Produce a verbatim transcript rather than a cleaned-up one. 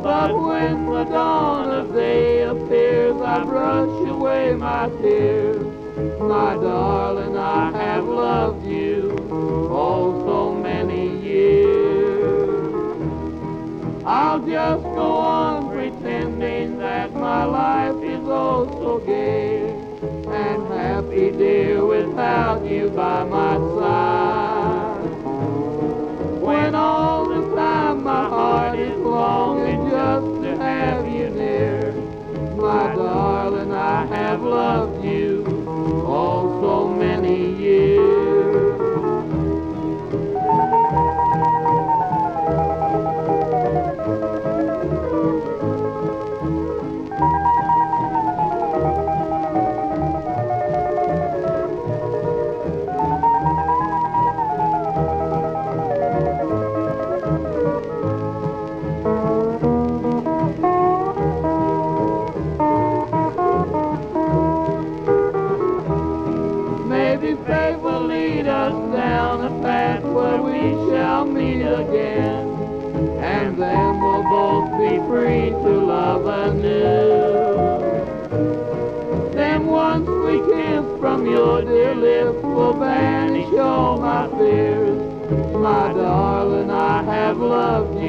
But when the dawn of day appears, I brush away my tears. My darling, I have loved you oh so many years. I'll just go on pretending that my life is oh so gay and happy, dear, without you by my side. When all the time my heart is longing just to have you near. My darling, I have loved you oh so many years. Maybe fate will lead us down a path where we shall meet again, and then we'll both be free to love anew. Then once we kiss from your dear lips, we'll banish all my fears. My darling, I have loved you